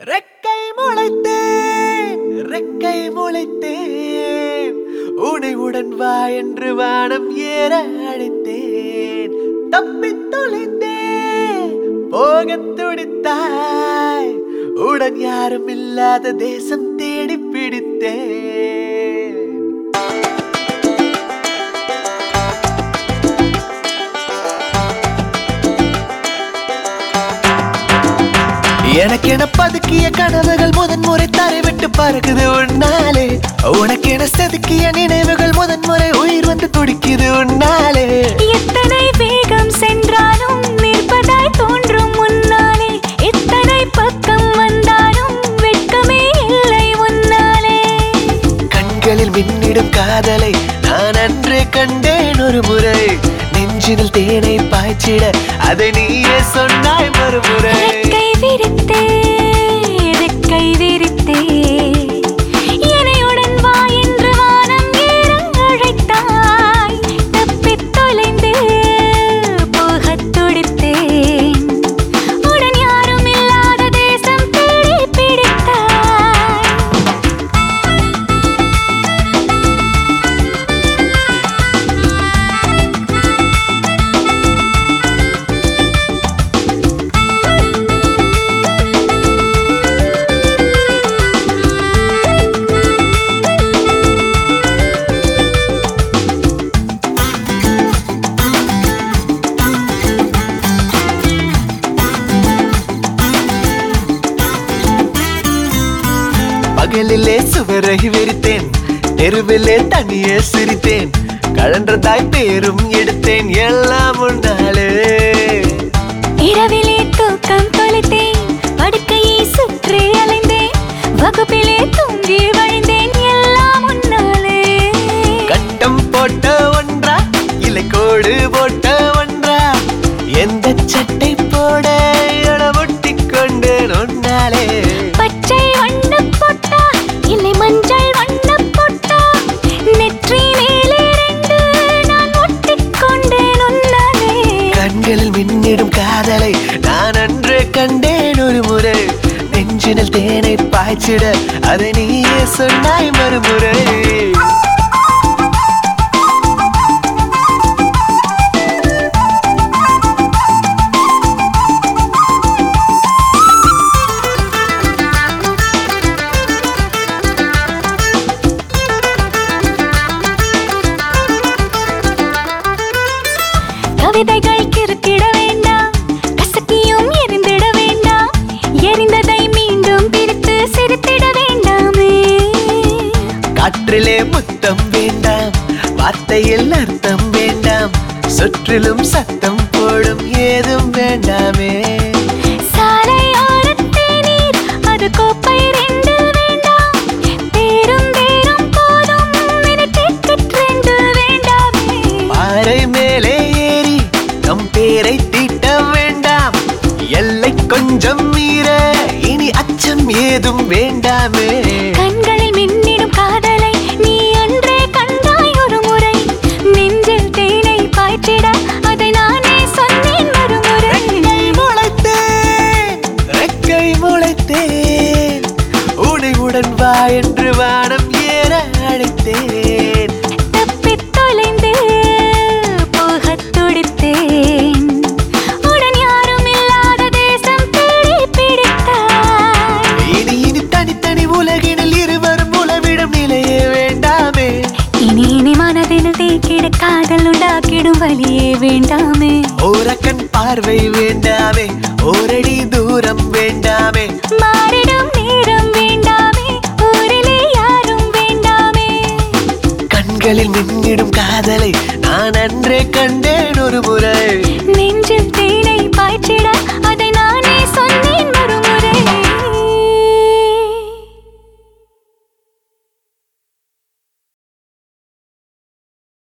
ரெக்கை முளைத்தேன் ரெக்கை முளைத்தேன் உனை உடன் வா என்று வானம் ஏற அழைத்தேன். தப்பித் தொலைந்தேன் போகத் துடித்தாய் உடன் யாரும் இல்லாத தேசம் தேடி பிடித்தேன். எனக்கென பதுக்கிய கனவுகள் முதன்முறை தரை விட்டு பறக்குது உன்னாலே. உனக்கென செதுக்கிய நினைவுகள் முதன்முறை உயிர் வந்து துடிக்குது உன்னாலே. எத்தனை வேகம் சென்றாலும் நிற்பதாய் தோன்றும் முன்னாலே. எத்தனை பக்கம் வந்தாலும் வெட்கமே இல்லை உன்னாலே. கண்களில் மின்னிடும் காதலை நான் அன்றே கண்டேன் ஒரு முறை. நெஞ்சினில் தேனை பாய்ச்சிட அதை நீயே சொன்னாய் மறுமுறை. ரெக்கை விரித்தே ரெக்கை விரித்தே என்னையுடன் வா என்று வானம் ஏற அழைத்தாய். தப்பித் தொலைந்து போகத் துடித்தேன் உடன் யாரும் இல்லாத தேசம் தேடி பிடித்தாய். பகலிலே சுவரை விரித்தேன் தெருவிலே தனியே சிரித்தேன். கழன்றதாய் பேரும் எடுத்தேன் எல்லாம் உன்னாலே. இரவிலே தூக்கம் தொலைத்தேன் படுக்கையை சுற்றி அலைந்தேன். வகுப்பிலே தூங்கி வழிந்தேன் எல்லாம் உன்னாலே. கட்டம் போட்ட ஒன்றா இலை கோடு போட்ட ஒன்றா எந்த சட்டை போட ஒட்டிக் கொண்டேன் உன்னாலே. பச்சை வண்ண போட்டா இல்லை மஞ்சள் வண்ண போட்டா நெற்றி மேலே ரெண்டு நான் ஒட்டிக் கொண்டேன் உன்னாலே. கண்களில் மின்னிடும் காதலை நான் அன்றே கண்டேன் ஒரு முறை. நெஞ்சினில் தேனை பாய்ச்சிட அதை நீயே சொன்னாய் மறுமுறை. கவிதைகள் கிறுக்கிட வேண்டாம் கசக்கியும் எரிந்திட வேண்டாம். எரிந்ததை மீண்டும் பிரித்து சிரித்திட வேண்டாமே. காற்றிலே முத்தம் வேண்டாம் வார்த்தையில் அர்த்தம் வேண்டாம். சுற்றிலும் சத்தம் போடும் ஏதும் வேண்டாமே. சாலையோரத்தே நீர் அது கோப்பை ரெண்டு வேண்டாம். தேரும் தேரும் போதும் டிக்கெட் ரெண்டு வேண்டாமே. பாறை மேலே ஏறி நம் பேரை தீட்ட வேண்டாம். எல்லை கொஞ்சம் மீற இனி அச்சம் ஏதும் வேண்டாமே. கண்களில் மின்னிடும் காதலை நீ அன்றே கண்டாய் ஒரு முறை. நெஞ்சில் தேனை பாய்ச்சிட அதை நானே சொன்னேன் மறுமுறை. முளைத்தேன் ரெக்கை முளைத்தேன் உனை உடன் வா என்று வானம் ஏற அழைத்தேன். தப்பித் தொலைந்து போகத் துடித்தேன் உடன் யாரும் இல்லாத தேசம் தேடி பிடித்தாய். இனி இனி தனித்தனி உலகினில் இருவரும் உலவிடும் நிலையே வேண்டாமே. இனி இனி மனதில் தேக்கிட காதல் உண்டாக்கிடும் வழியே வேண்டாமே. ஓரக்கண் பார்வை வேண்டாமே ஓரடி தூரம் வேண்டாமே. மாறிடும் நேரம் வேண்டாமே ஊரிலே யாரும் வேண்டாமே. கண்களில் மின்னிடும் காதலை நான் அன்றே கண்டேன் ஒரு முறை. நெஞ்சில்